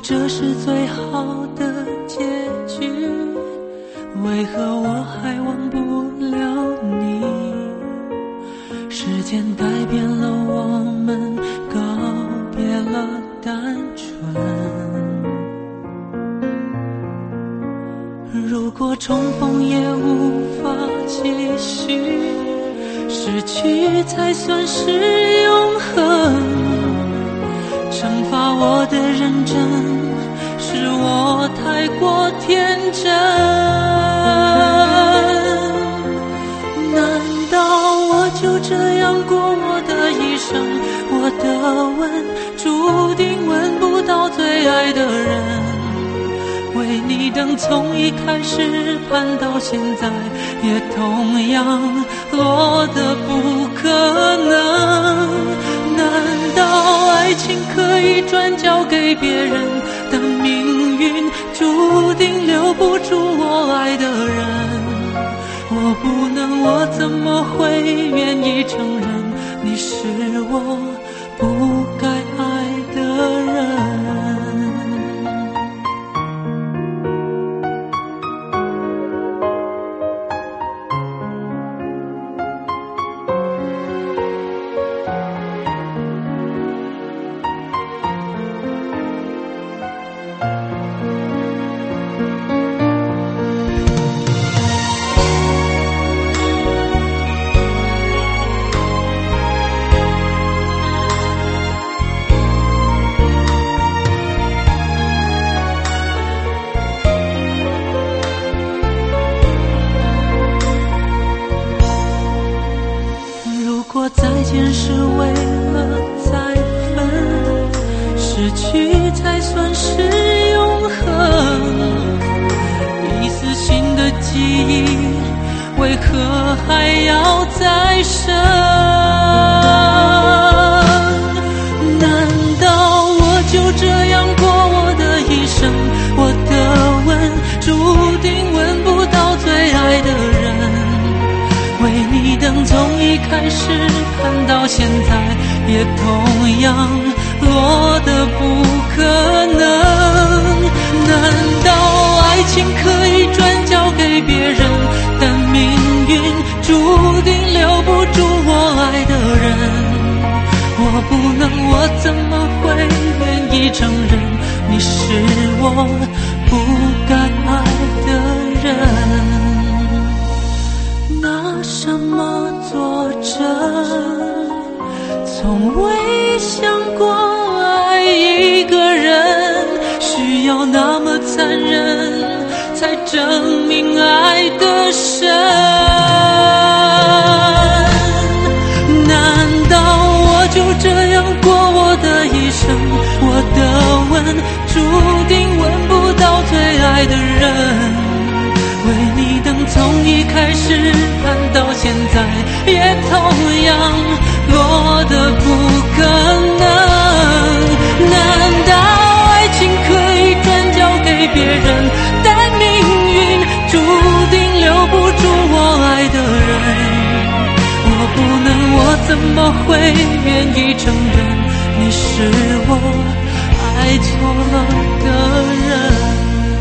这是最好的结局，为何我还忘不了你？时间改变了我们，告别了单纯。如果重逢也无法继续，失去才算是永恒。惩罚我的认真，是我太过天真。难道我就这样过我的一生？我的吻注定吻不到最爱的人。为你等从一开始盼到现在，也同样落得不可能。难道爱情可以转交给别人，但命运注定留不住我爱的人？我不能，我怎么会愿意承认你是我不该爱的人？再见是为了再分，失去才算是永恒。一丝新的记忆，为何还要再生？难道我就这样过我的一生？我的吻注定吻不到最爱的人。为你等从一开始看到现在，也同样落得不可能。难道爱情可以转交给别人，但命运注定留不住我爱的人？我不能，我怎么会愿意承认你是我不该爱的人？拿什么作证？从未想过爱一个人需要那么残忍，才证明爱的深。难道我就这样过我的一生？我的吻注定吻不到最爱的人。为你等从一开始看到现在，也同样落得不可能。难道爱情可以转交给别人，但命运注定留不住我爱的人？我不能，我怎么会愿意承认你是我爱错了的人？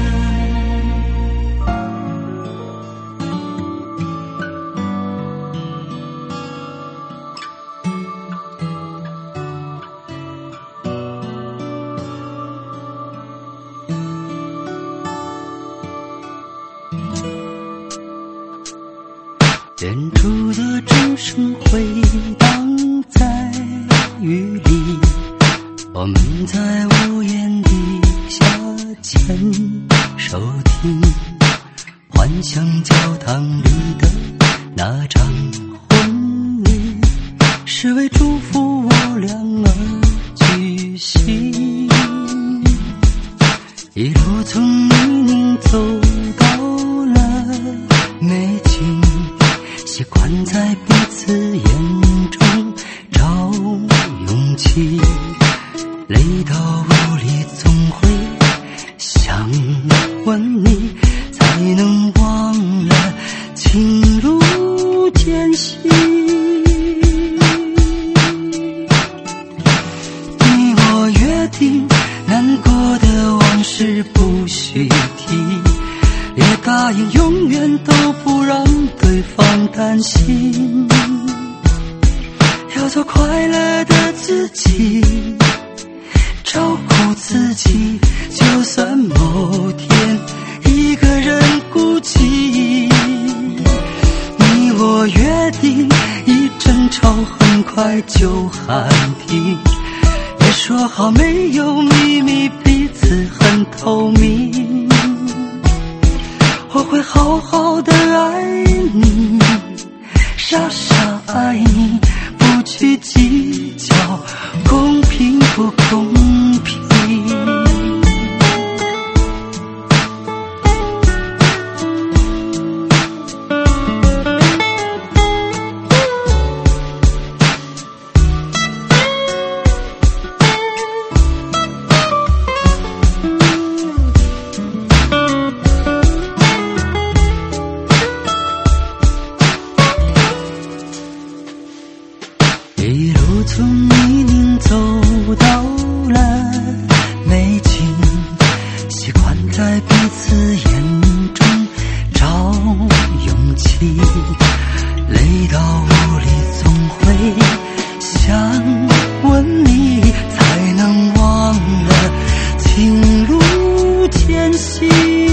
远处的钟声回荡在雨里，我们在屋檐底下牵手听，幻想教堂里的那场婚礼，是为祝福我俩而举行。一路从泥泞走到了美景，习惯在彼此眼中找勇气，累到无力总会想问你，才能忘了情路艰辛。你我约定，难过的做快乐的自己，照顾自己，就算某天一个人孤寂。你我约定，一争吵很快就喊停，也说好没有秘密，彼此很透明。我会好好的爱你，傻傻爱你，不去计较公平不公平。一路从泥泞走到了美景，习惯在彼此眼中找勇气，累到无力总会想问你，才能忘了情路艰辛。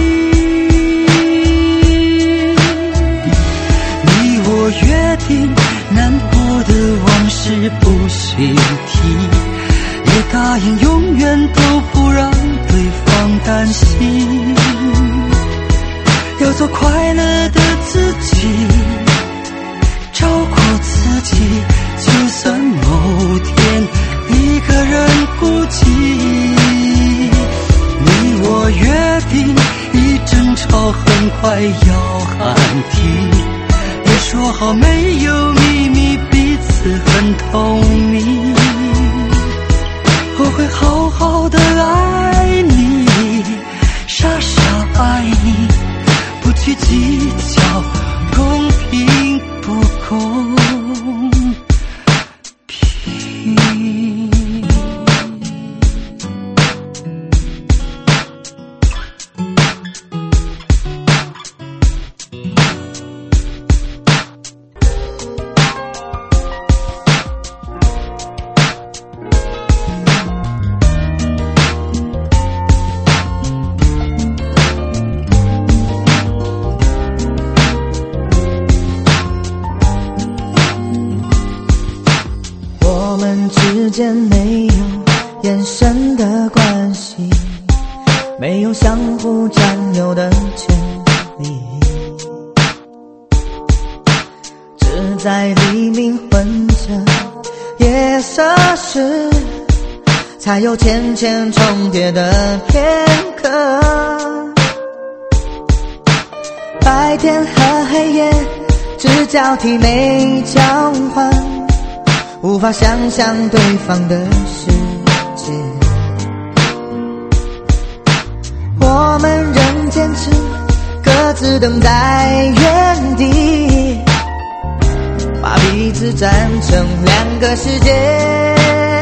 你我约定，难过的往事不许提，也答应永远都不让对方担心。要做快乐的自己，照顾自己，就算某天一个人孤寂。你我约定，一争吵很快要喊停，也说好没有秘密，彼此很透明。我会好好的爱你，傻傻爱你，不去计较公平不公平。 我们之间没有眼神的关系，没有相互占有的权利，只在黎明混着夜色时，才有浅浅重叠的片刻。白天和黑夜只交替没交换，无法想象对方的世界。我们仍坚持各自等在原地，把彼此站成两个世界。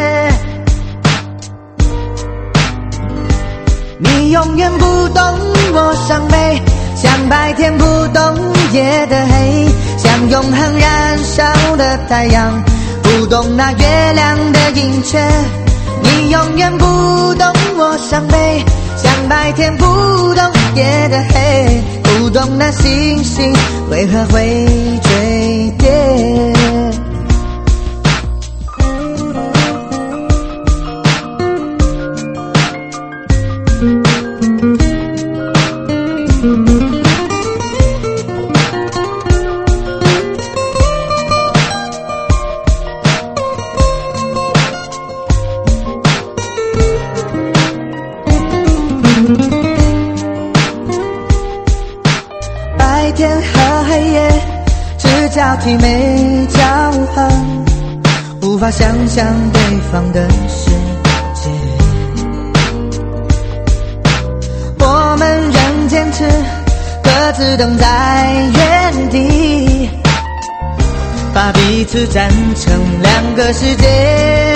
你永远不懂我伤悲，像白天不懂夜的黑，像永恒燃烧的太阳，不懂那月亮的盈缺。你永远不懂我伤悲，像白天不懂夜的黑，不懂那星星为何会坠跌。白天和黑夜只交替没交换，无法想象对方的世界。我们仍坚持各自等在原地，把彼此站成两个世界。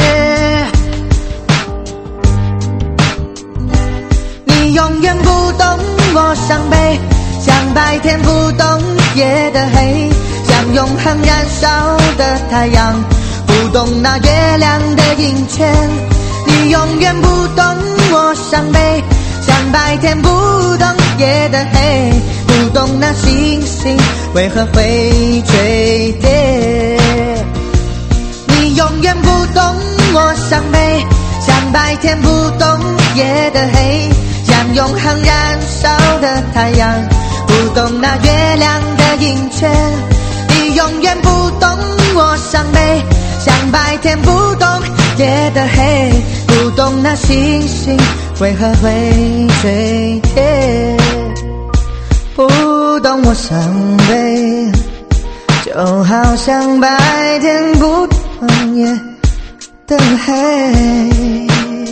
你永远不懂我伤悲，像白天不懂夜的黑，像永恒燃烧的太阳， 不懂那月亮的阴圈。你永远不懂我伤悲，像白天不懂夜的黑，不懂那星星为何会坠跌。你永远不懂我伤悲，像白天不懂夜的黑，像永恒燃烧的太阳，不懂那月亮的阴圈。你永远不懂我伤悲，像白天不懂夜的黑，不懂那星星为何会坠跌。不懂我伤悲，就好像白天不懂夜的黑。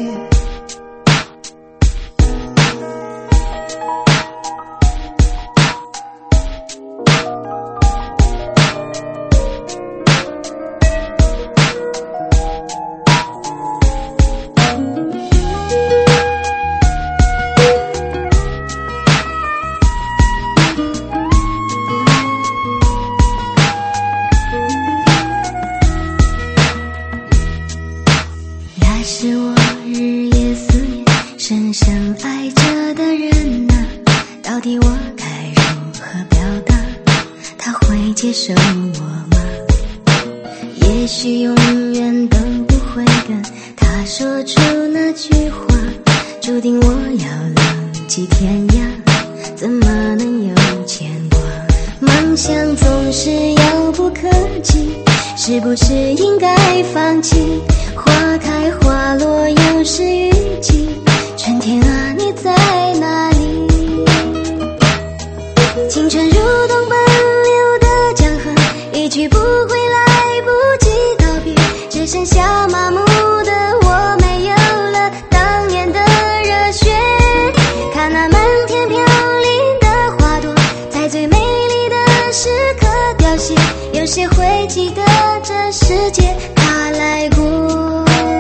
是我日夜思念，深深爱着的人啊，到底我该如何表达？他会接受我吗？也许永远都不会跟他说出那句话，注定我要浪迹天涯，怎么能有牵挂？梦想总是遥不可及，是不是应该放弃？花开花落又是雨季，春天啊你在哪里？青春如同奔流的江河，一去不回来不及道别，只剩下麻木的我，没有了当年的热血。看那满天飘零的花朵，在最美丽的时刻凋谢，有谁会记得这世界他来过？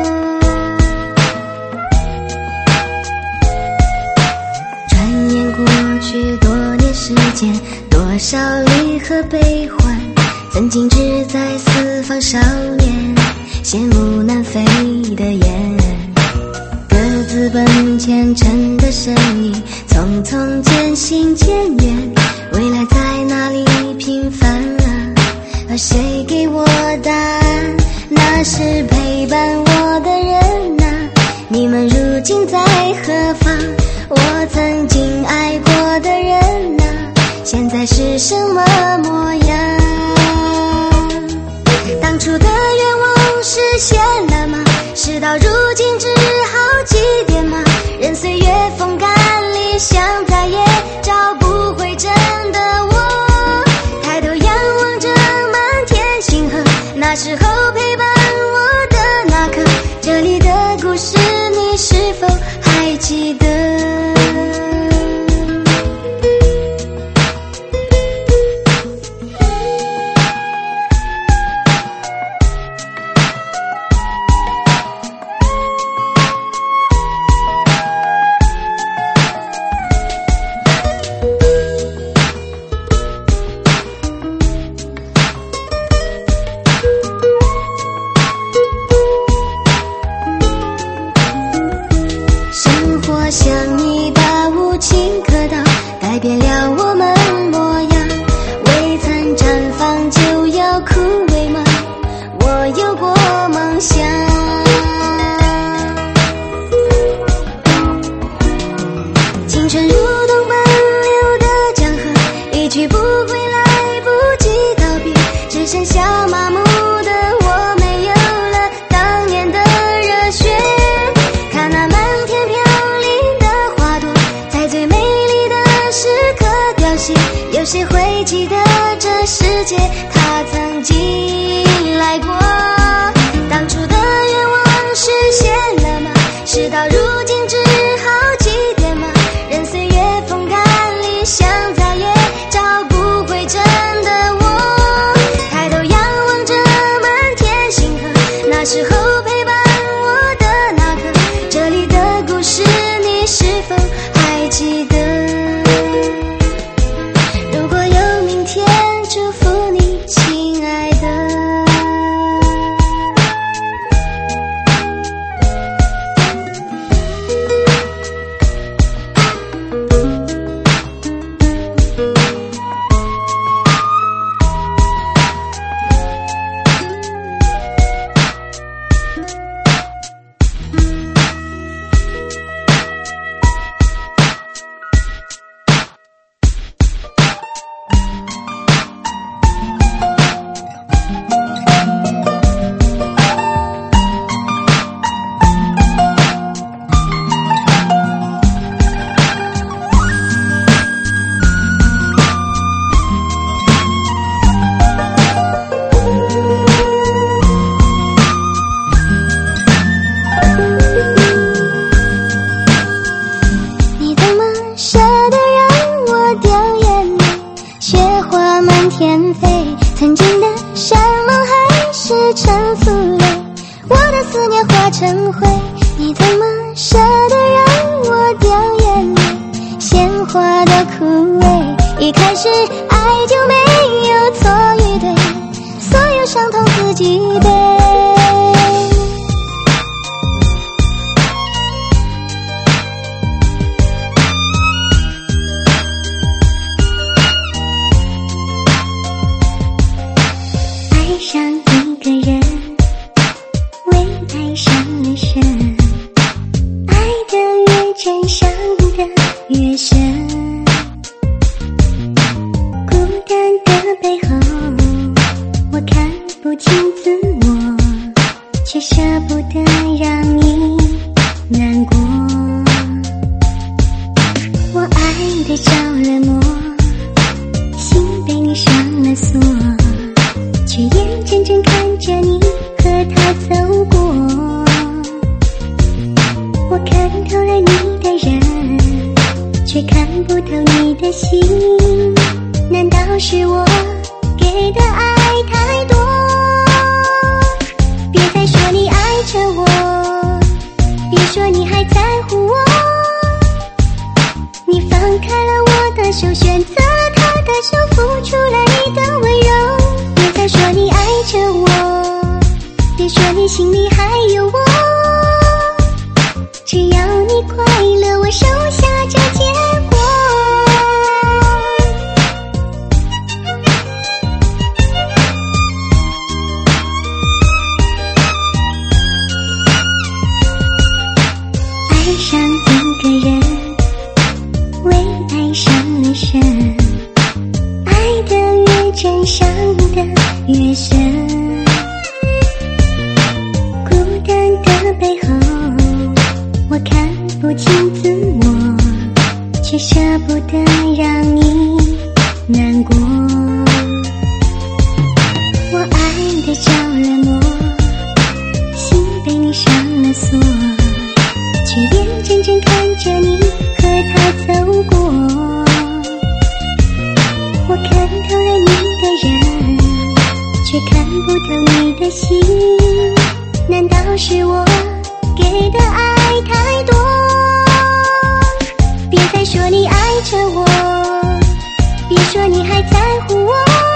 多年时间，多少离合悲欢，曾经志在四方少年，羡慕南飞的雁，各自奔前程的身影，匆匆渐行渐远，未来在哪里平凡啊？而谁给我答案？那是陪伴我的人啊，你们如今在何方？我曾经爱过的人啊，现在是什么模样？当初的愿望实现了吗？事到如今只好祭奠吗？任岁月风干理想，再也找不回真的我。抬头仰望着满天星河，那时候陪伴我的那刻，这里的故事你是否还记得？像你把无情刻刀，改变了我们模样，未曾绽放就要枯萎吗？我有过梦想，青春如同奔流的江河，一去不回来不及道别，只剩下麻木的我，没有了当年的热血。看那满天飘有谁会记得这世界他曾经来过？当初的思念化成灰，你怎么舍得让我掉眼泪？鲜花的枯萎，一开始爱就没有错与对，所有伤痛自己背。爱上一个人，为爱上了神，爱得越真，伤得越深。孤单的背后，我看不清自我，却舍不得让你难过。我爱的着了魔，心被你上了锁，却眼睁睁看着你和他走过。我看透了你的人，却看不透你的心。难道是我给的爱太多？别再说你爱着我，别说你还在乎我。你放开了我的手，选择他的手，付出了你的温柔。别再说你爱着我，别说你心里还有我。只要你快乐，我收下这结果。爱上一个人，为爱上了神，爱得越真，伤得越深。孤单的背后，我看不清自我，却舍不得让你难过。我爱的着了魔，心被你上了锁，却眼睁睁看着你和他走过。我看透了你的人，却看不透你的心。难道是我给的爱太多？别再说你爱着我，别说你还在乎我。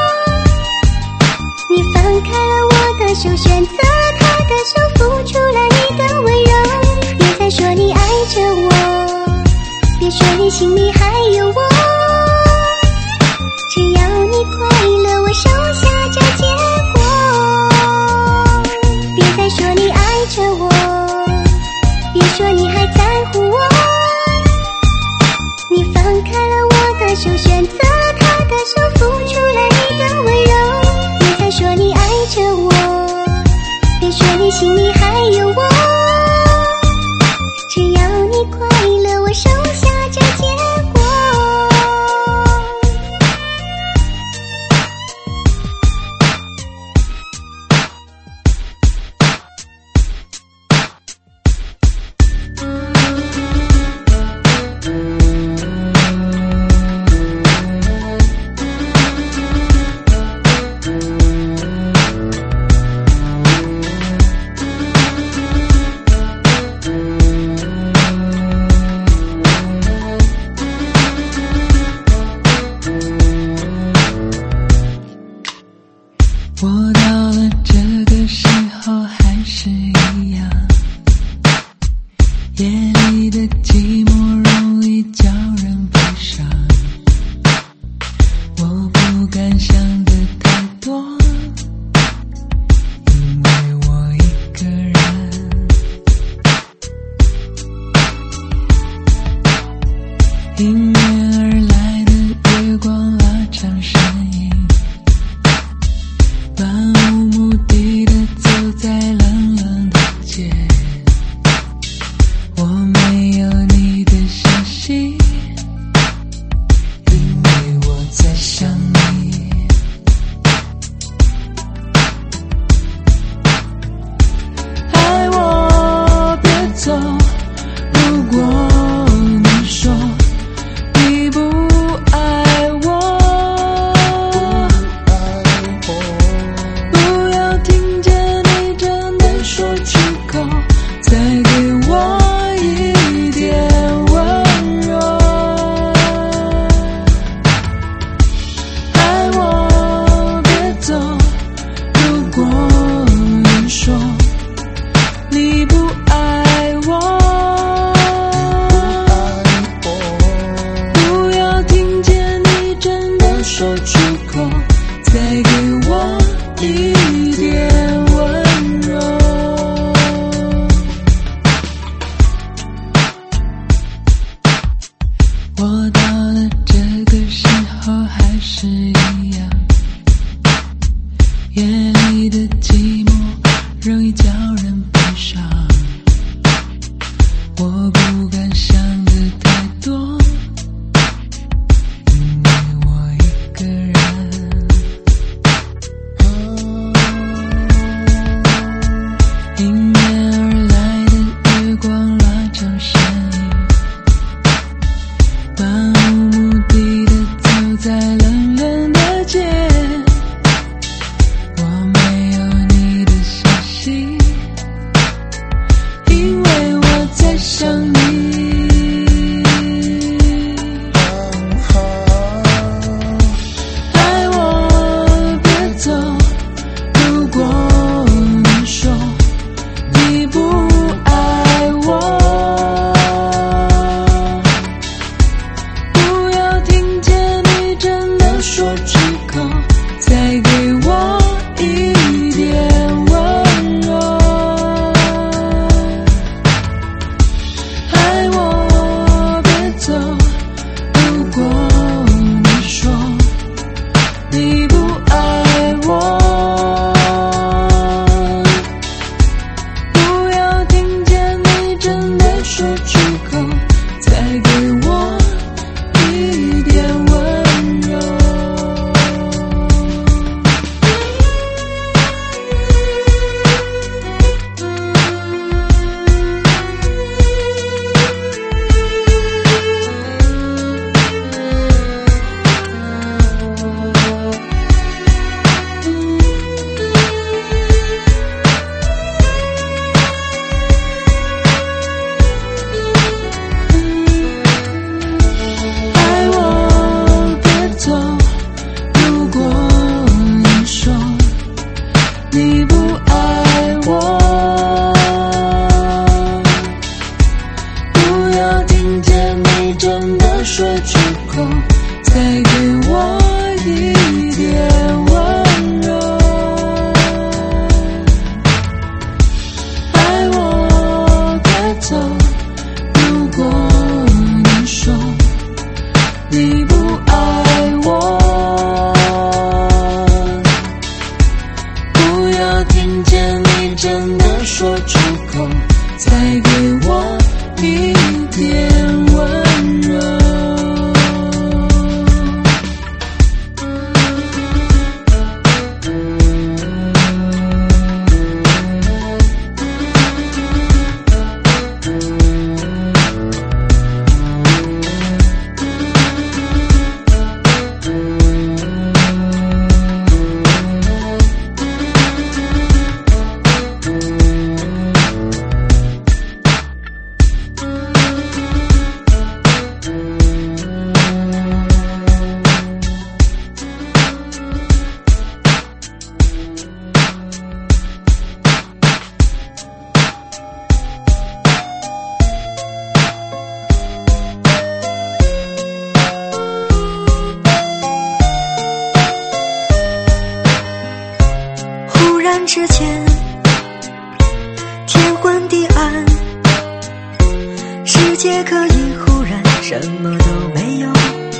你放开了我的手，选择他的手，付出了你的温柔。别再说你爱着我，别说你心里还有我。只要你快乐，我收下这结果。别再说你爱着我，别说你还在乎我。你放开了我的手，选择他的手，付出了你的温柔。别再说你爱着我，别说你心里还有我。只要你快乐，我收下这结果。 我到了这个时候还是一样，夜里的寂寞容易叫人悲伤。我不敢想的太多，因为我一个人。迎面而来的月光拉长身影，漫无目的地走在冷冷的街。我没有你的消息，因为我在想你。爱我别走，如果你说人悲伤，我不敢想的太多，因为我一个人。迎面而来的月光拉长身影，漫无目的的走在冷冷的街，我没有你的消息，因为我在想你。爱我别走，如果你说你不爱我，不要听见你真的说出口，再给我一点温柔。爱我别走，如果你说你不爱我，不要听见你真的说出口，再给我一点温柔。爱我别走，如果你说你不爱我，不要听见你真的说出口，再给我一点温柔。爱我别走，如果你说你不爱我，不要听见你真的说出口，再给我一点温柔。 忽然之间，天昏地暗，世界可以忽然什么都没有。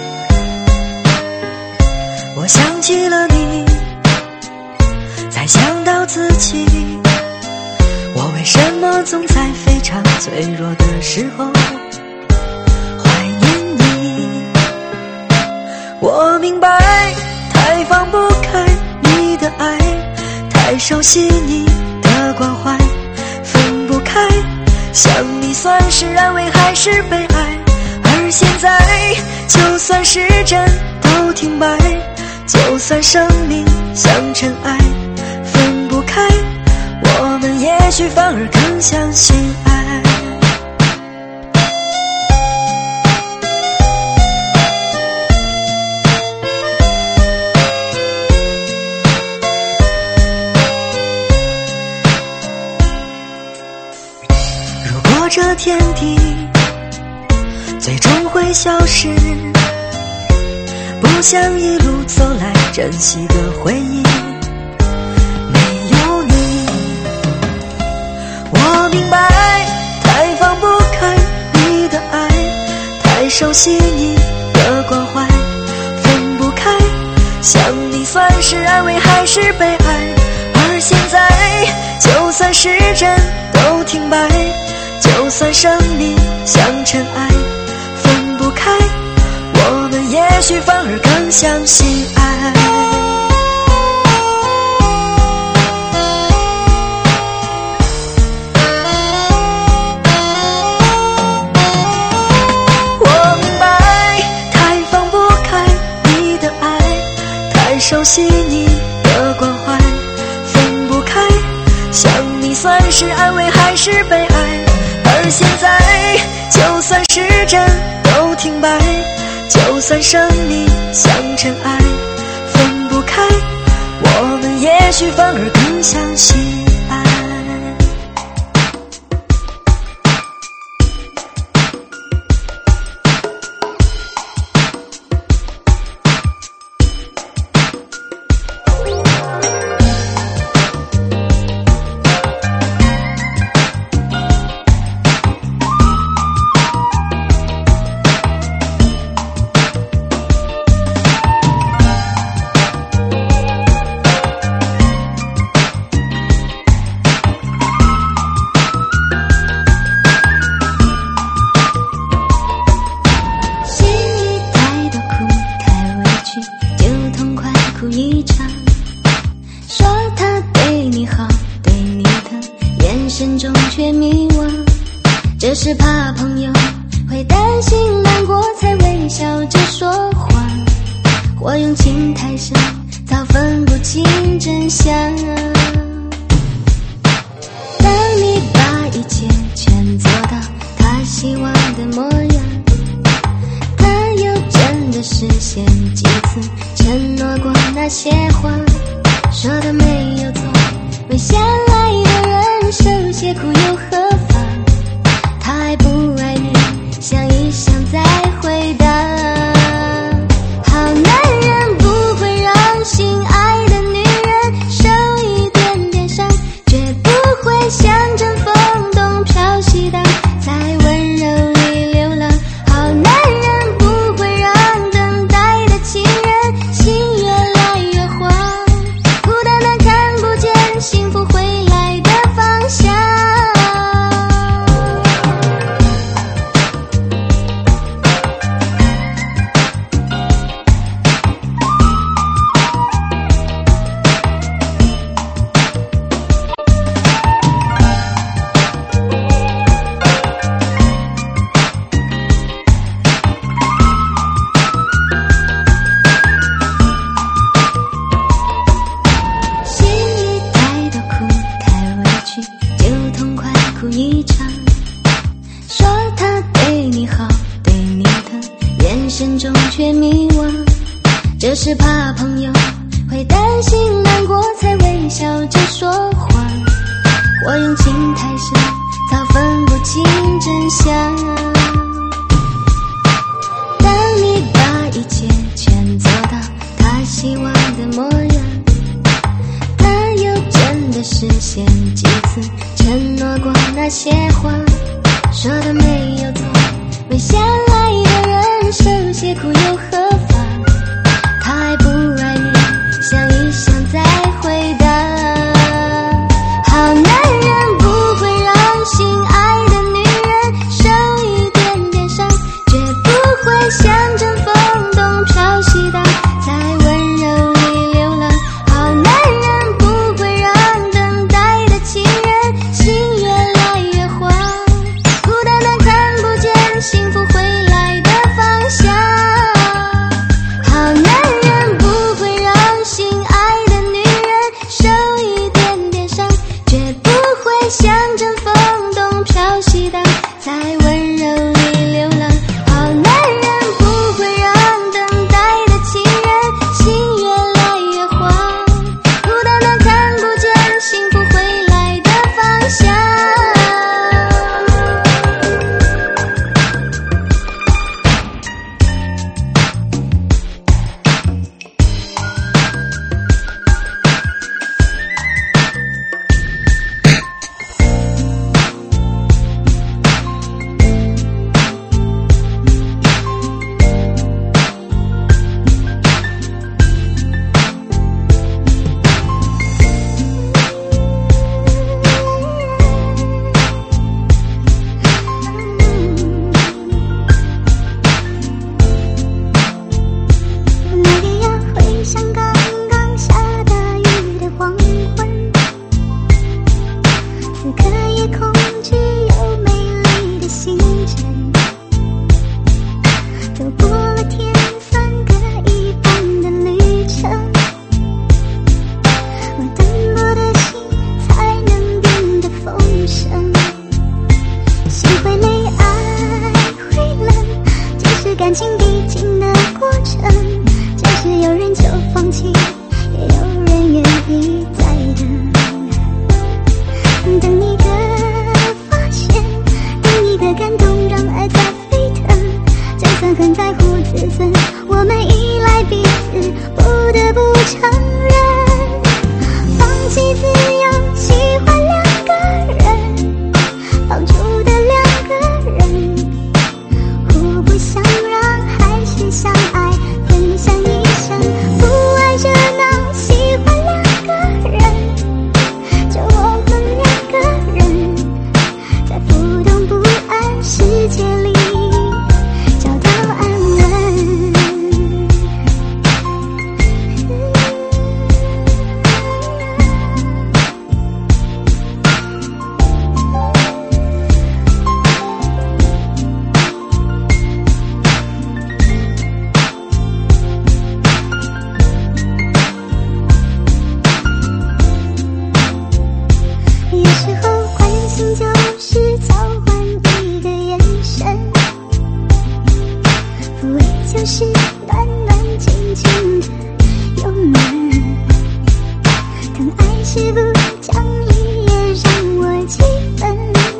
我想起了你，才想到自己，我为什么总在非常脆弱的时候怀念你？我明白，太放不开你的爱，太熟悉你的关怀，分不开，想你算是安慰还是悲哀？而现在，就算时针都停摆，就算生命像尘埃，分不开，我们也许反而更相信爱。这天地最终会消失，不想一路走来珍惜的回忆，没有你。我明白，太放不开你的爱，太熟悉你的关怀，分不开，想你算是安慰还是悲哀？而现在， 就算是真都停摆，就算生命像尘埃，分不开，我们也许反而更相信爱。我明白，太放不开你的爱，太熟悉你的关怀，分不开，想你算是安慰还是悲哀？而现在，就算是真都停摆，就算生命像尘埃，分不开，我们也许反而更相信爱。 只是怕朋友会担心难过，才微笑着说谎，或用情太深，早分不清真相。当你把一切全做到他希望的模样，他又真的实现几次承诺过那些话，说的没有错，为相爱的人受些苦又何妨？他爱不爱你，想一想再回答。好男人不会让心爱的女人受一点点伤，绝不会像阵风东飘西荡，在温柔里流浪。好男人不会让等待的情人心越来越慌，孤单单看不见幸福回来的方向。只是怕朋友会担心难过，才微笑着说谎，或用情太深，早分不清真相。当你把一切全做到他希望的模样，他又真的实现几次承诺过那些话，说的没有错，为相爱的人受些苦又何妨？他爱不爱你，想一想再回答。好男人不会让心爱的女人受一点点伤，绝不会像阵风东飘西荡，在温柔里流浪。好男人不会让等待的情人心越来越慌，孤单单看不见幸福回来的方向。 感情必经的过程，就是有人就放弃，也有人愿意再等，等一个发现，等一个感动，让爱在沸腾。就算很在乎自尊，我们依赖彼此，不得不承认，放弃自由，喜欢两个人，放逐的两个人，互不相让，还是相爱，分享一生，不爱热闹，喜欢两个人，就我们两个人，在浮动不安世界里找到安稳。有时候关心就是交换一个眼神，抚慰就是暖暖静静的拥吻，疼爱是不讲理也让我气愤，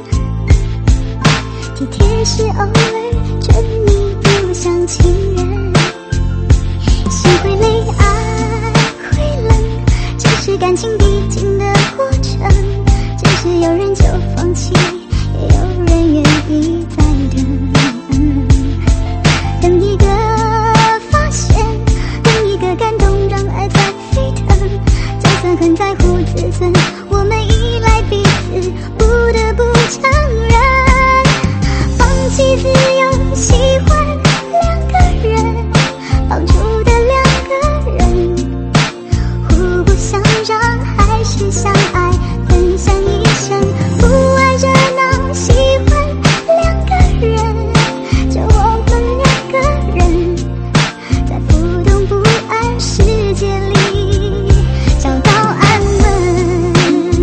体贴是偶尔准你不像情人，心会累爱会冷，这是感情必经的过程，就是有人就放弃，也有人愿意再等，等一个发现，等一个感动，让爱在沸腾。就算很在乎自尊，我们依赖彼此，不得不承认，放弃自由，喜欢两个人，放逐的两个人，互不相让，还是相爱，分享一生，不爱热闹，喜欢两个人，就我们两个人，在浮动不安世界里找到安稳。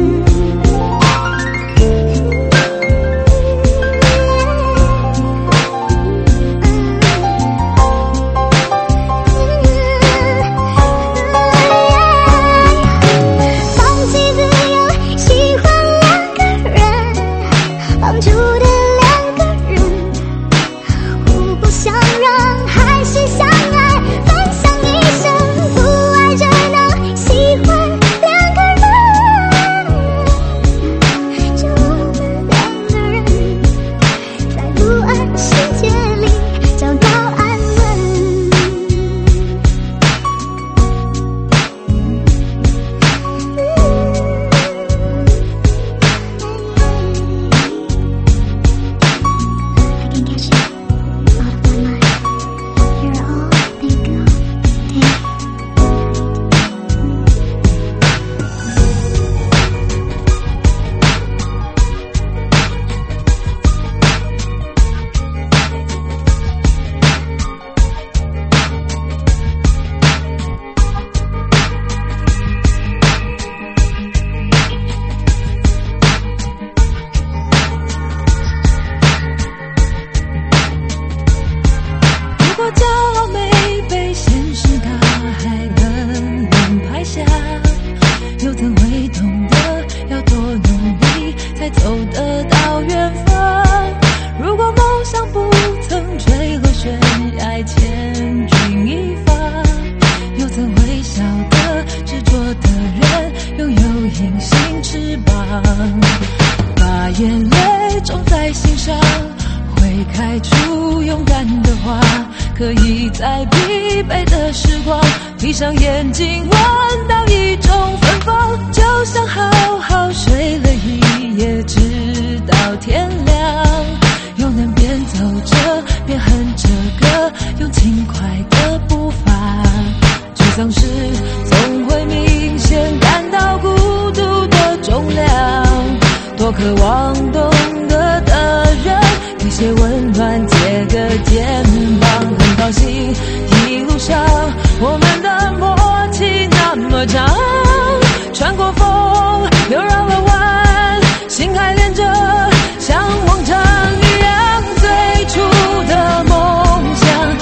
放弃自由，喜欢两个人，放逐的两个人，互不相让，还是相爱，分享一生，不爱热闹，喜欢两个人，就我们两个人，在不安世界里找到安稳。I can get you out of my mind. You're all big girl. Take 如果骄傲没被现实大海冷冷拍下，又怎会懂得要多努力才走得到远方？如果梦想不曾坠落悬崖，千钧一发，又怎会晓得执着的人拥有隐形翅膀？把眼泪种在心上，会开出勇敢的花，可以在疲惫的时光闭上眼睛闻到一种芬芳，就像好好睡了一夜直到天亮，又能边走着边哼着歌，用轻快的步伐，沮丧时总会明显感到孤独的重量，多渴望懂得的人给些温暖，借个肩膀，很高兴一路上我们的默契那么长，穿过风又绕了弯，心还连着像往常一样，最初的梦想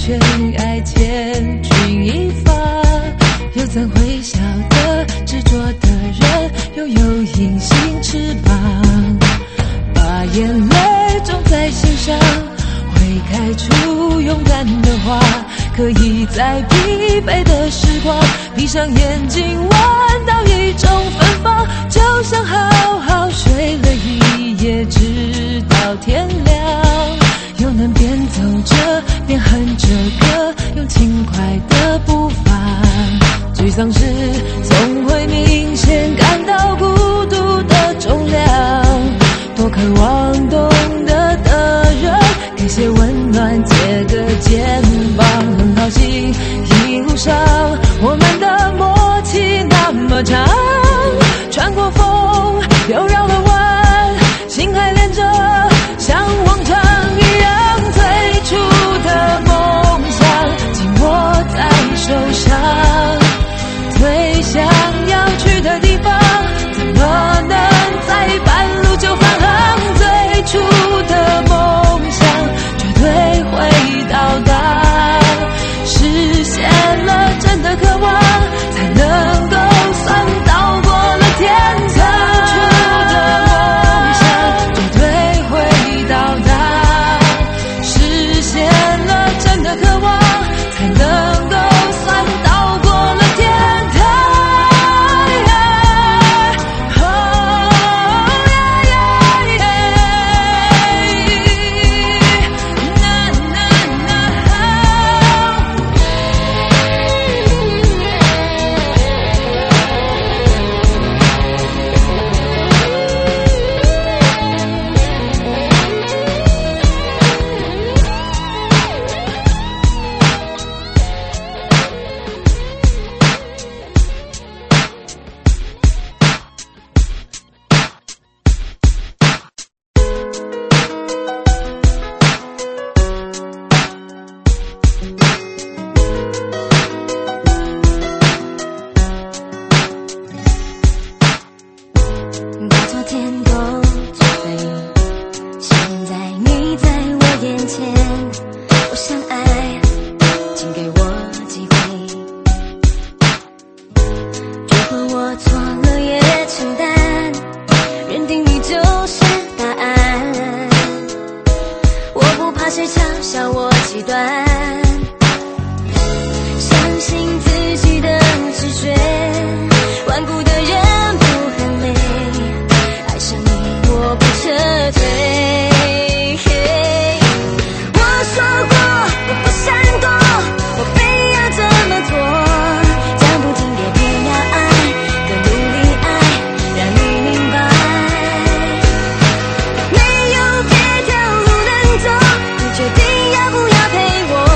全爱千钧一发，又怎会晓得执着的人拥有隐形翅膀，把眼泪种在心上，会开出勇敢的花，可以在疲惫的时光闭上眼睛闻到一种芬芳，就像好好睡了一夜直到天亮，又能边走着边哼着歌，用轻快的步伐，沮丧时总会明显感到孤独的重量，多渴望懂得的人给些温暖，借个肩膀，很好奇一路上我们的默契那么长，穿过风又绕了弯，心还连着像往常一样，最初的梦想紧握在手上，最想要去的地方怎么能在半路就返航，最初的梦想绝对会到达，实现了真的渴望才能够算到过了天堂，最初的梦想绝对会到达，实现了真的渴望才能够算到过了天堂。 谁嘲笑我极端，相信自己的直觉，顽固的人不很累，爱上你我不撤退。我说过我不闪躲，我非要这么做，讲不听也别要爱，更努力爱，让你明白，没有别条路能走，你决定要不要陪我。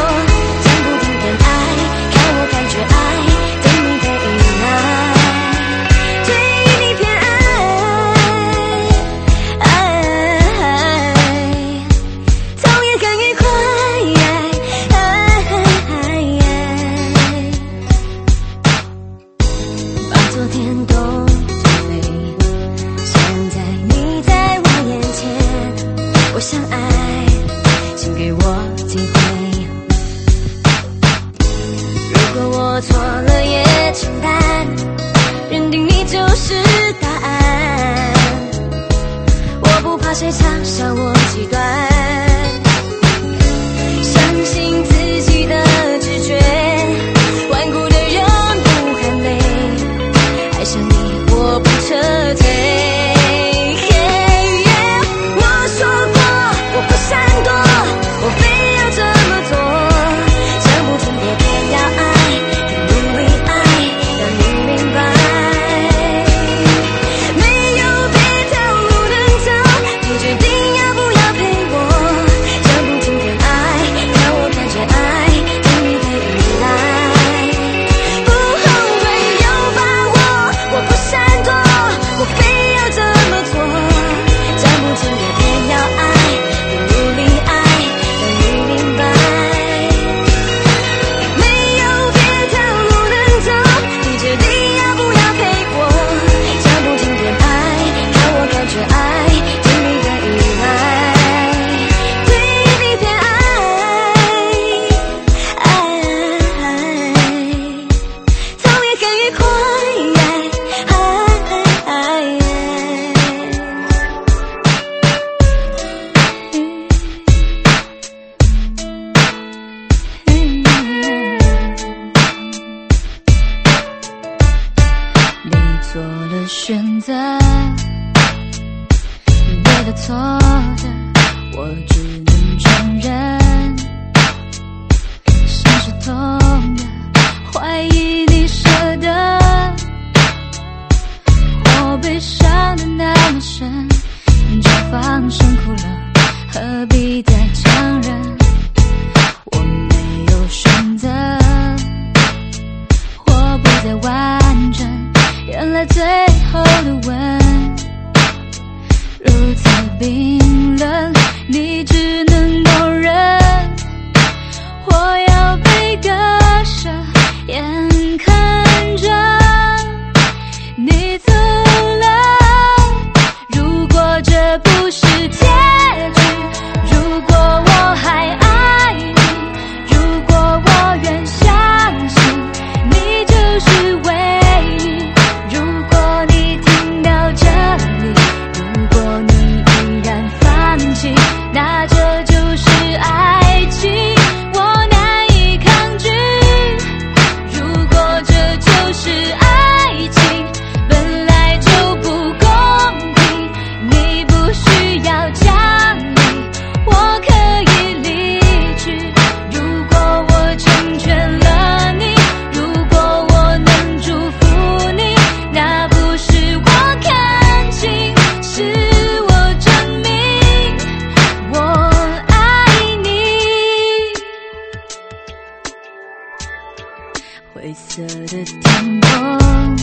灰色的天空，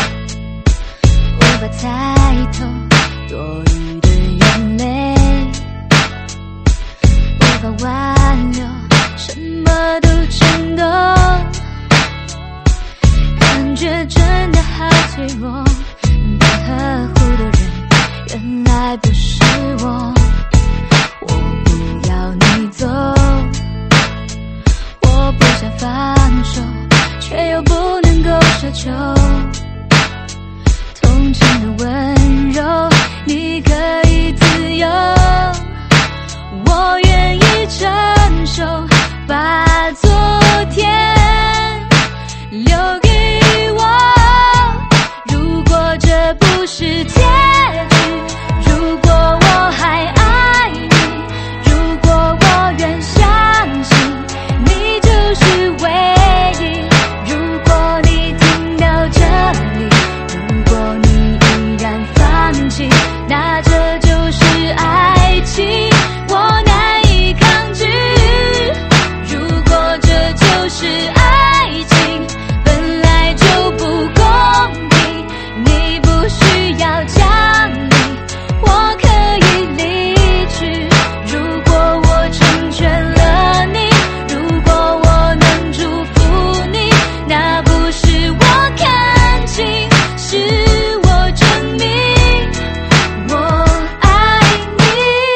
无法猜透多余的眼泪，无法挽留，什么都成功，感觉真的好脆弱，被呵护的人原来不是我，我不要你走，我不想放手，却又不能够奢求同情的温柔，你可以自由，我愿意承受，把昨天留给我，如果这不是结局，如果我还爱你，如果我愿相信你就是唯一，如果你听到这里，如果你依然放弃，那这就是爱情，我难以抗拒，如果这就是爱情，本来就不公平，你不需要讲理，我可以离去，如果我成全了你，如果我能祝福你，那不是我看清，是我证明我爱你。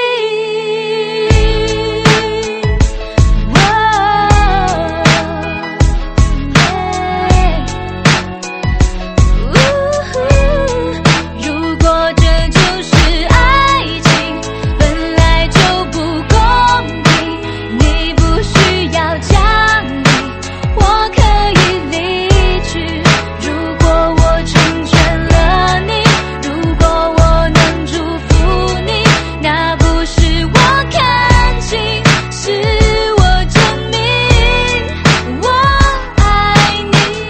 如果这就是爱情，本来就不公平，你不需要讲理，我可以离去，如果我成全了你，如果我能祝福你，那不是我看清，是我证明我爱你。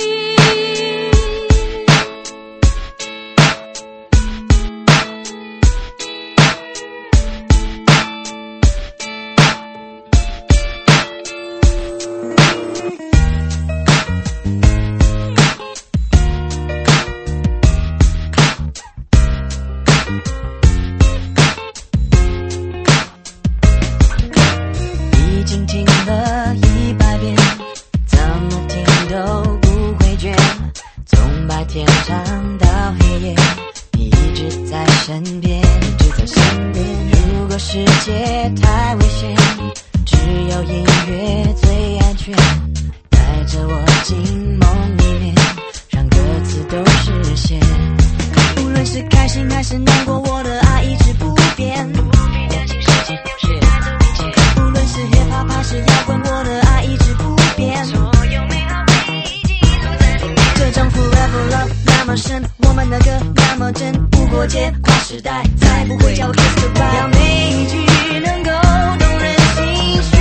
已经听了100遍，怎么听都不会倦，从白天唱到黑夜，你一直在身边，一直在身边。如果世界太危险，只有音乐最安全，带着我进梦里面，让歌词都实现。无论是开心还是难过，我的爱一直不变。无论是 hiphop 还是摇滚，我的爱一直不变。所有美好回忆记录在里面。这种 forever love 那么深，我们的歌那么真，不过界跨时代，再不会叫 kiss goodbye。要每一句能够动人心弦，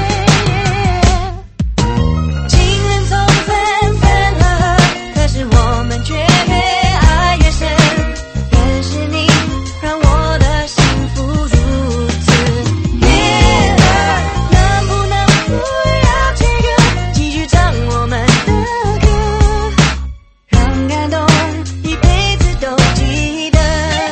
情人总分分合合，可是我们却越爱越深。认识你，让我的幸福如此悦耳。能不能不要切割，继续唱我们的歌，让感动一辈子都记得。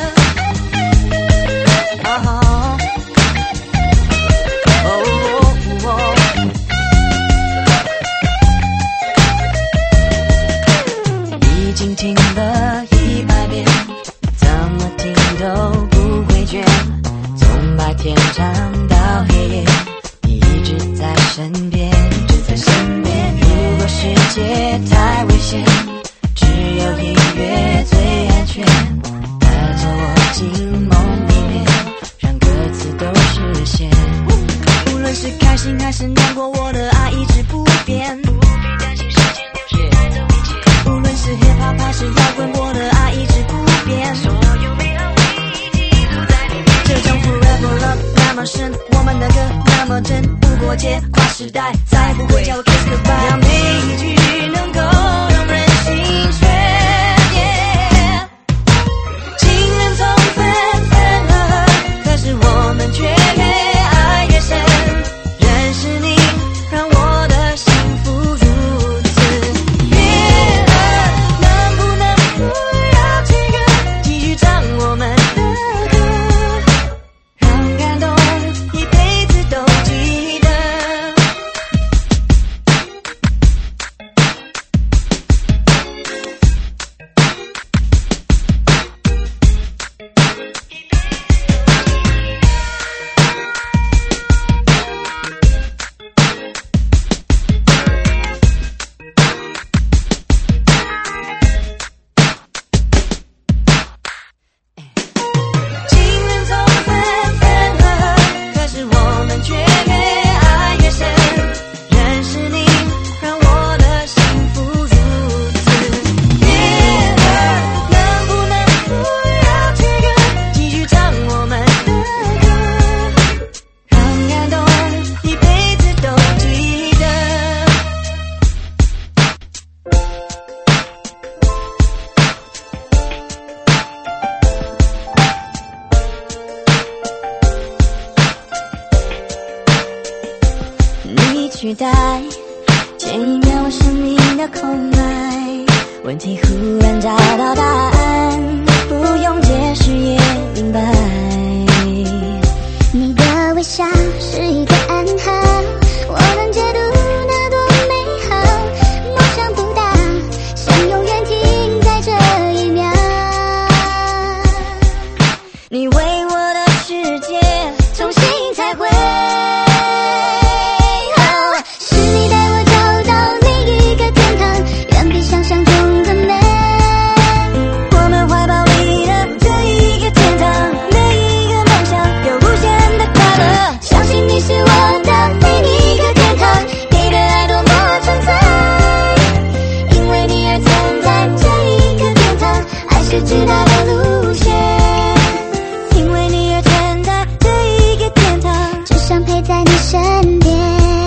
已经听了100遍，怎么听都不会倦，从白天唱到黑夜，你一直在身边，一直在身边。如果世界太危险，只有音乐最安全，带着我进梦里面，让歌词都实现。无论是开心还是难过，我的爱一直不变。不必担心时间流逝带走一切。无论是 hiphop 还是摇滚，我的爱一直不变。所有美好回忆记录在里面。这种 forever love 那么深，我们的歌那么真，不过界跨时代，再不会叫 kiss goodbye。让每一句能够动人心弦。情人总分分合合，可是我们却越爱越深。认识你，让我的幸福如此取代，前一秒我生命的空白，问题忽然找到答案，不用解释也明白。 你的微笑是一个暗号，我能解读那多美好，梦想不大，想永远停在这一秒。 你为我的世界重新彩绘， 是你带我找到另一个天堂，远比想象中的美。 我们怀抱里的这一个天堂，每一个梦想有无限的快乐。 相信你是我的另一个天堂，你的爱多么纯粹，因为你而存在这一个天堂，爱是直达的路线。 因为你而存在这一个天堂， 只想陪在你身边。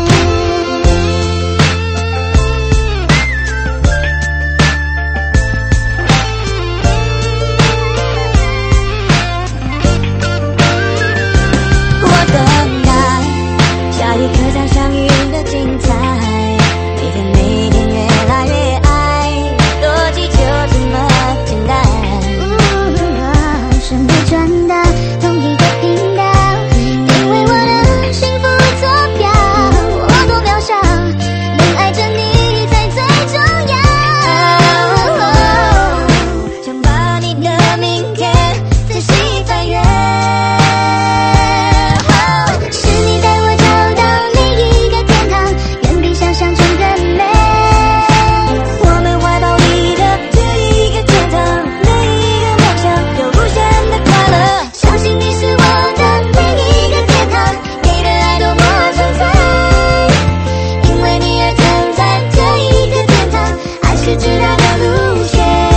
我等待下一刻将相遇的精彩，每天每天越来越爱，逻辑就这么简单。 声波转到同一个频道，因为我的幸福坐标，我多渺小，能爱着你才最重要。 想把你的明天仔细翻阅， 是你带我找到另一个天堂，远比想象中的美。 我们怀抱里的这一个天堂，每一个梦想有无限的快乐。 相信你是我的另一个天堂，你的爱多么纯粹，因为你而存在这一个天堂，爱是直达的路线。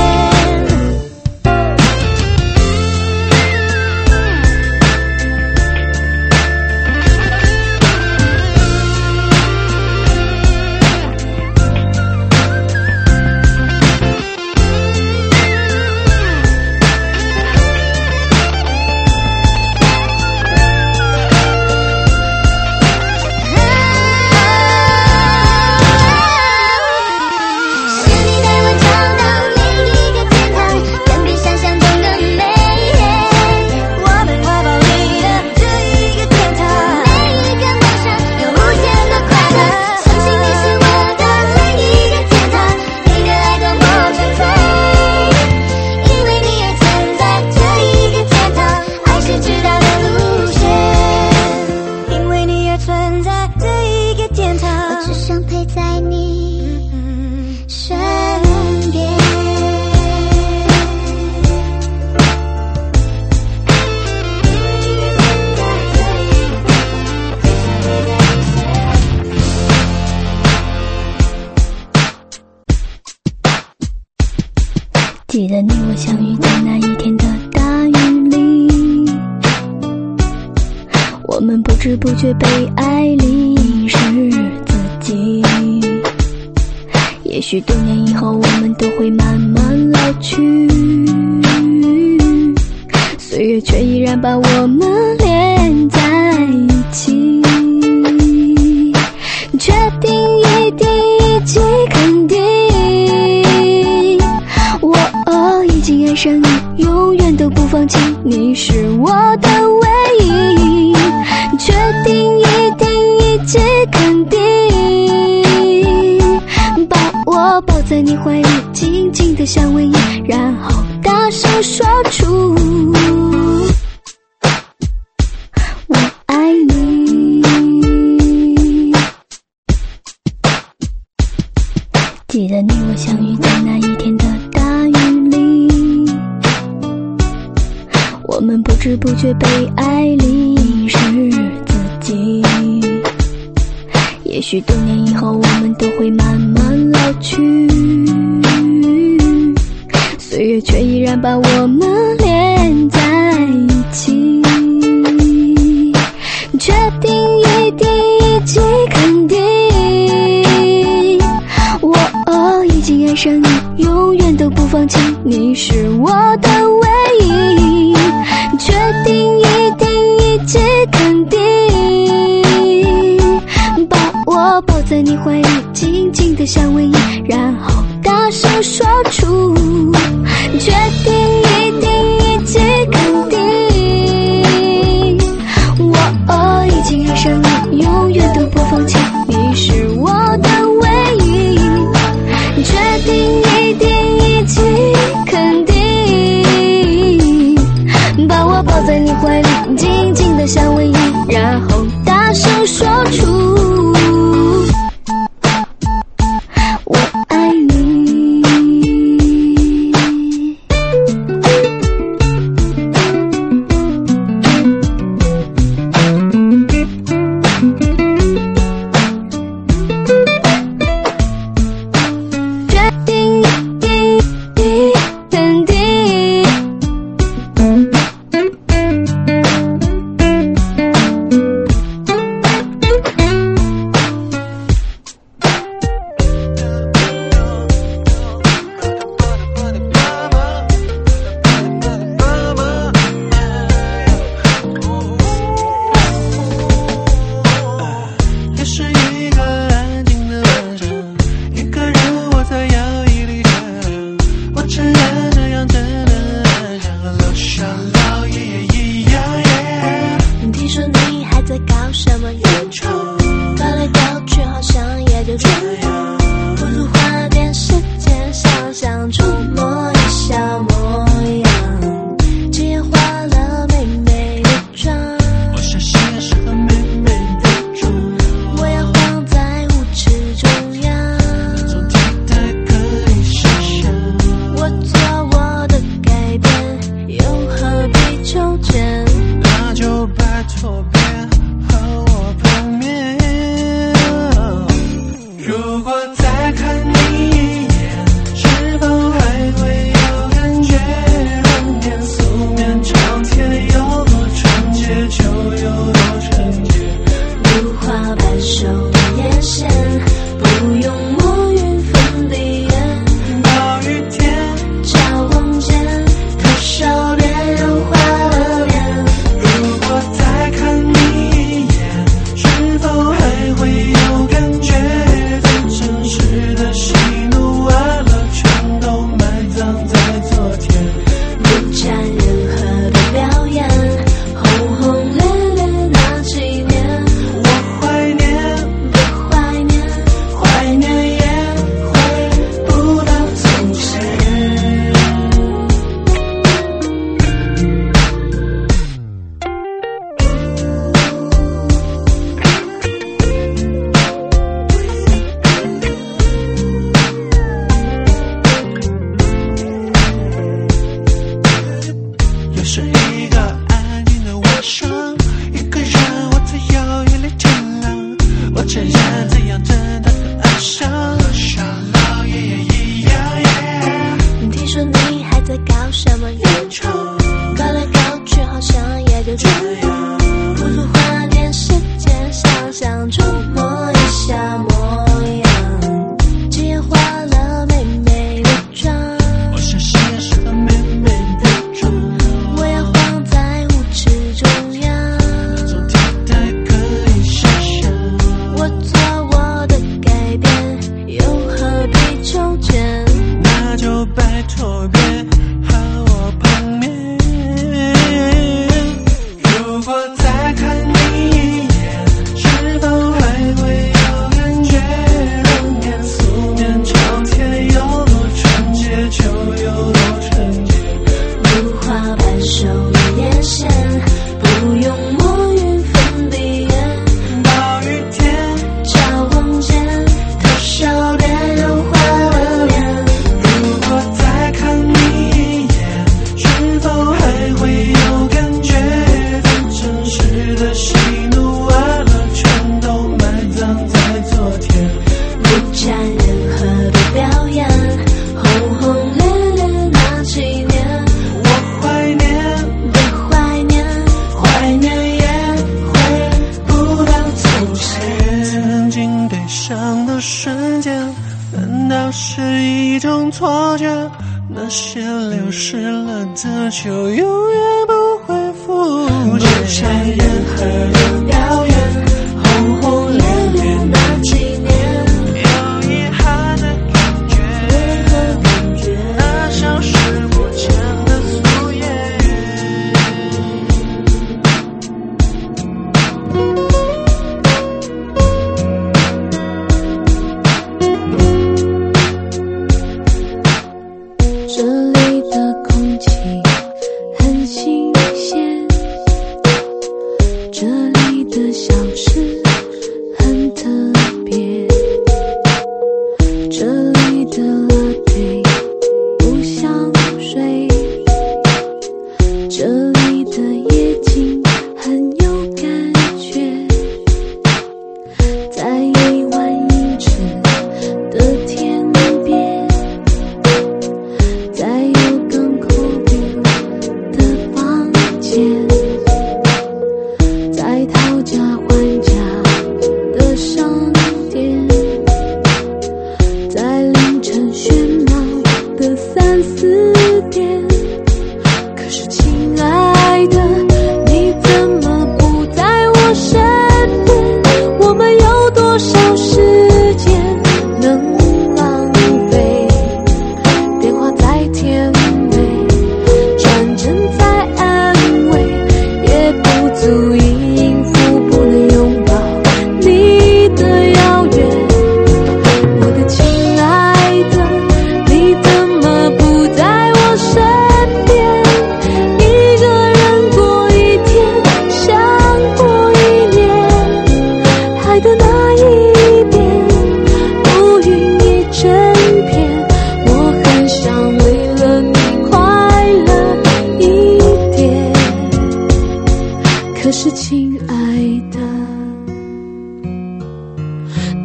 是你带我找到另一个天堂，远比想象中的美。 我们怀抱里的这一个天堂， 每一个梦想有无限的快乐。相信你是我的另一个天堂，你的爱多么纯粹，因为你而存在这一个天堂，爱是直达的路线。 因为你而存在这一个天堂， 我只想陪在你身边。 记得你我相遇在那一天的大雨里，我们不知不觉被爱淋湿自己。也许多年以后我们都会慢慢老去，岁月却依然把我们连在一起。确定一定一起肯定，我已经爱上你，永远都不放弃，你是我的唯一。确定一定一起肯定，把我抱在你怀里，紧紧地像偎依，然后大声说出我爱你。记得你我相遇在那一天的大雨里，我们不知不觉被爱淋湿自己。也许多年以后我们都会慢慢老去，岁月却依然把我们连在一起。确定一定一起肯定，我已经爱上你，永远都不放弃，你是我的唯一。确定一定一起肯定，把我我抱在你怀里，紧紧地相偎依，然后大声说出确定一定以及肯定，我已经爱上你，永远都不放弃，你是我的唯一，确定一定以及肯定，把我抱在你怀里，紧紧地相偎依，然后大声说出我爱你。决定一定肯定， 也是一个安静的晚上，一个人我在摇椅里想，我承认这样真的很像和楼下老爷爷一样。 听说你还在搞什么演出，搞来搞去好像也就这样，不如花点时间想想触摸一下模样，这样化了美美的妆， 我是现实和美美的妆， 我要晃在舞池中央， 那种体态可以想象， 我做我的改变，又何必纠结， 那就拜托别和我碰面。如果再看你一眼，是否还会有感觉？人面素面朝天，有多纯洁就有多纯洁。 如花般收眼线，不用抹匀粉底液， 暴雨天， 照光间，头烧边融化了脸。 如果再看你一眼，是否还会有感觉？最真实的喜怒哀乐全都埋葬在昨天。 不沾任何的表演，轰轰烈烈那几年， 我怀念， 别怀念，怀念也回不到从前。 又是一个安静的晚上，一个人我在摇椅里乘凉，我承认这样真的很哀伤，像老爷爷一样。 听说你还在搞什么演出，搞来搞去好像也就这样，不如花点时间想想触摸一下模样，这样化了美美的妆， 我是现实和美美的妆， 我要晃在舞池中央， 那种体态可以想象， 我做我的改变，又何必纠结， 那就拜托别和我碰面。如果再看你一眼，是否还会有感觉？人面素面朝天，有多纯洁就有多纯洁。 如花般收眼线，不用抹匀粉底液， 暴雨天， 照光间，头烧边融化了脸。 如果再看你一眼，是否还会有感觉？最真实的喜怒哀乐全都埋葬在昨天。 不沾任何的表演，轰轰烈烈那几年， 我怀念， 别怀念，怀念也回不到从前。 曾经悲伤的瞬间，难道是一种错觉？那些流失了的就永远不会复不见。 沾任何的表演，轰轰烈烈那几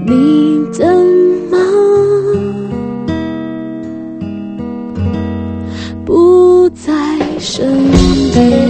你怎么不在身边？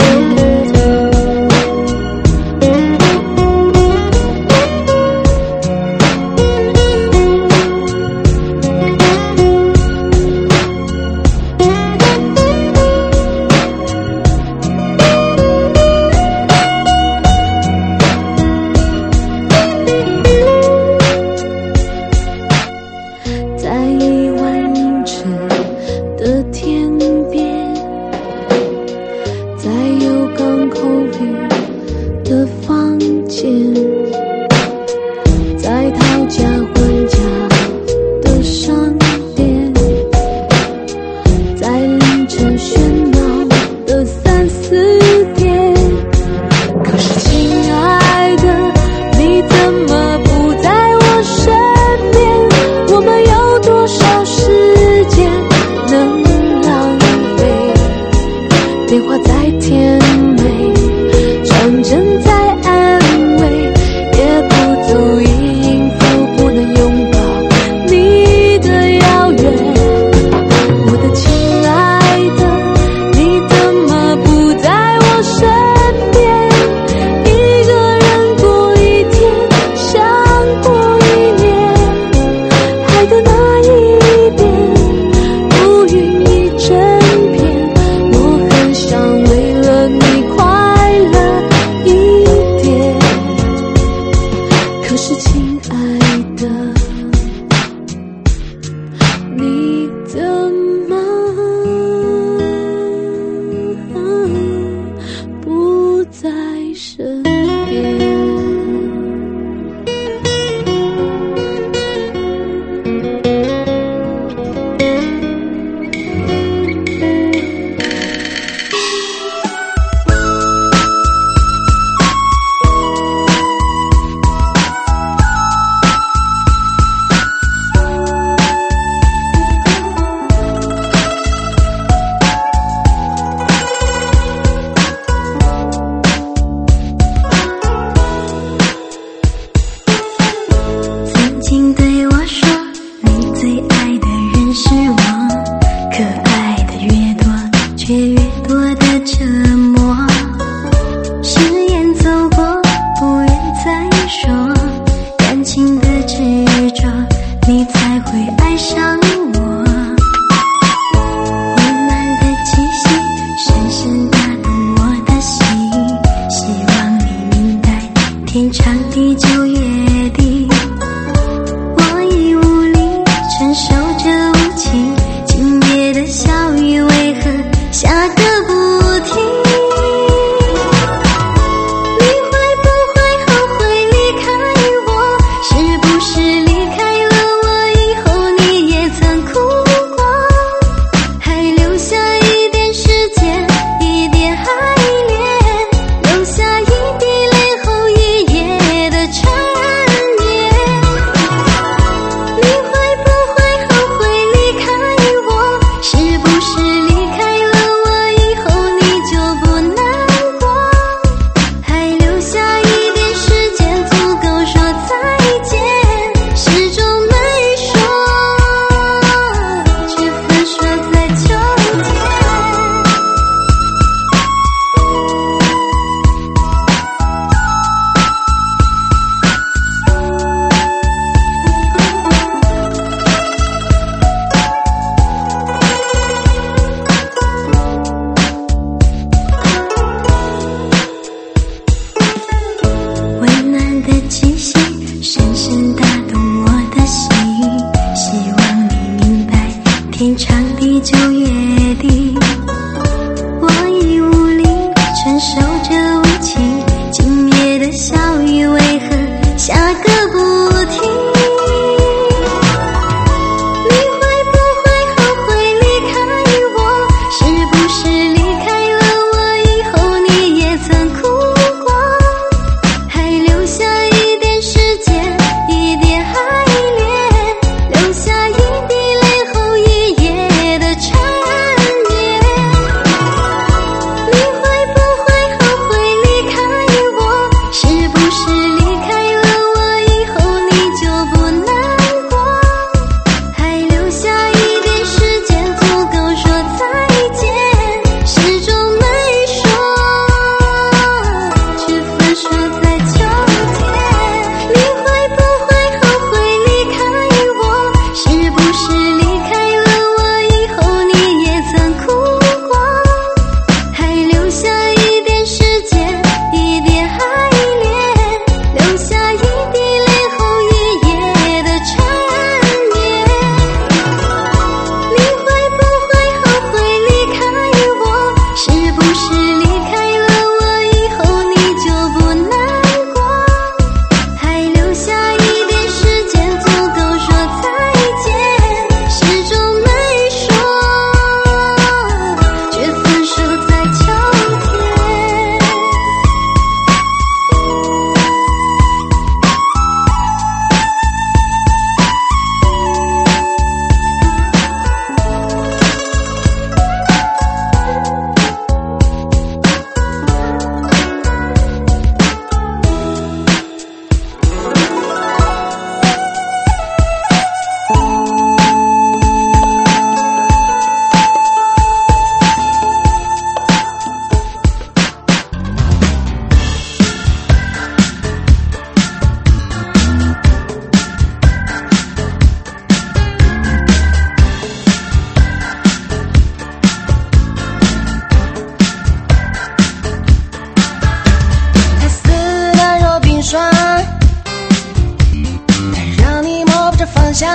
向，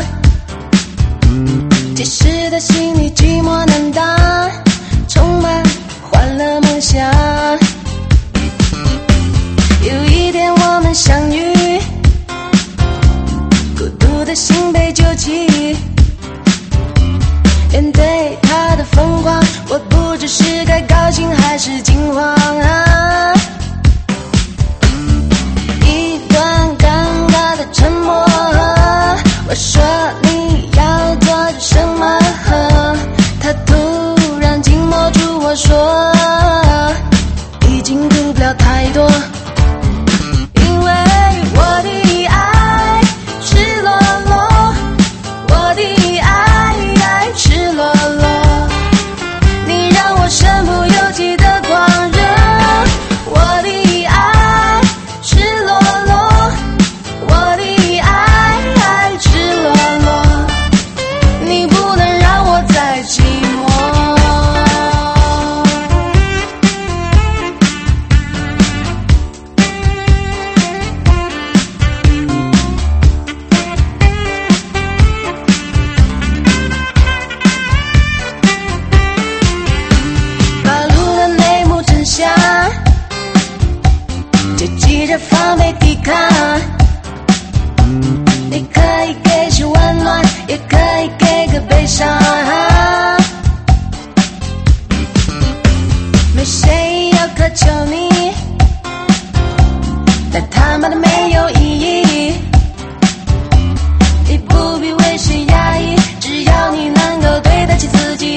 即使他心里寂寞难当，充满欢乐梦想。有一天我们相遇，孤独的心被揪起，面对他的疯狂，我不知是该高兴还是惊慌啊。一段尴尬的沉默，我说你要做着什么，他突然静默住我说，已经读不了太多，因为我的爱赤裸裸，我的爱赤裸裸，你让我身不由己的狂热，我的爱赤裸裸，我的爱赤裸裸，你不能让我再寂寞。暴露了内幕真相，就急着防备抵抗，你可以给些温暖，也可以给个悲伤，没谁要苛求你，但他妈的没有意义，你不必为谁压抑，只要你能够对得起自己。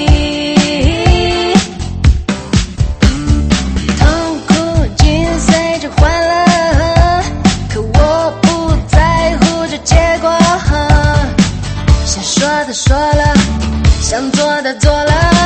痛苦紧随着欢乐，可我不在乎这结果，想说的说了，想做的做了。